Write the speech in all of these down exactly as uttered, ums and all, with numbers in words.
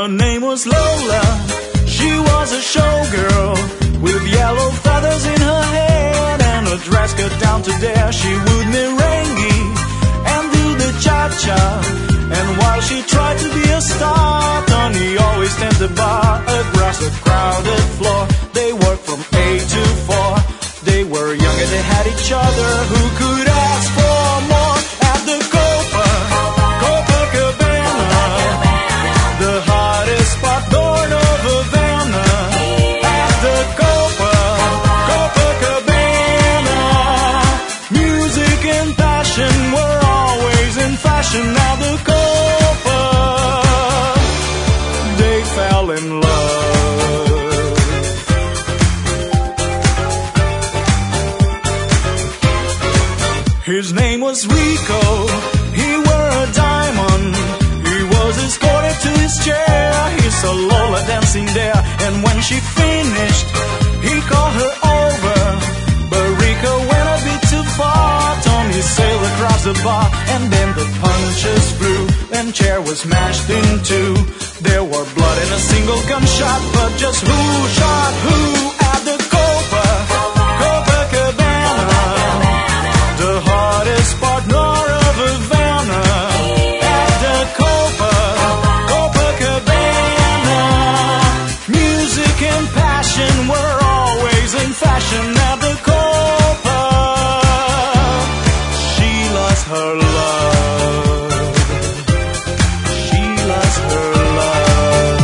Her name was Lola. She was a showgirl with yellow feathers in her head and a dress cut down to there. She would merengue and do the cha-cha. And while she tried to be a star, Tony always tended the bar across a crowded floor. They worked from eight to four. They were young and they had each other. Who could ask for more at the Copa, Copacabana, the hottest spot north of Havana. At the Copa, Copacabana, music and passion were always in fashion. Now the Copa, they fell in love. His name was Rico, he wore a diamond. He was escorted to his chair. He saw Lola dancing there, and when she finished, he called her over. But Rico went a bit too far. Tony sailed across the bar, and then the punches flew, and chair was smashed in two. There were blood and a single gunshot, but just who shot who at the Copa, Copacabana, the hottest spot north of Havana. At the Copa, Copacabana, music and passion were always in fashion. At the Copa, she lost her love. She lost her love.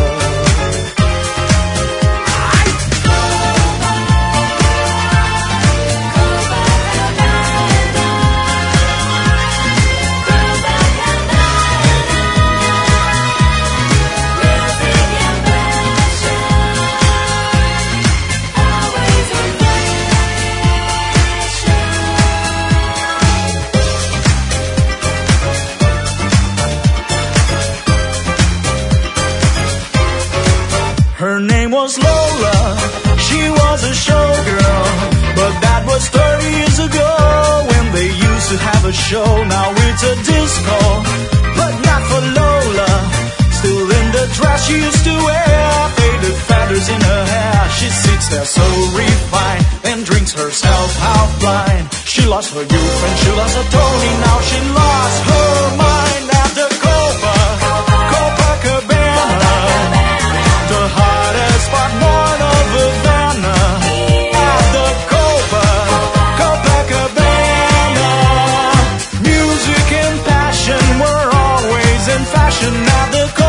Her name was Lola, she was a showgirl, but that was thirty years ago when they used to have a show. Now it's a disco, but not for Lola. Still in the dress she used to wear, faded feathers in her hair. She sits there so refined and drinks herself half blind. She lost her youth and she lost her Tony. Now she lost her mind at the Copa, Copacabana, the hottest spot north of Havana. At the Copa, Copacabana, music and passion were always in fashion. At the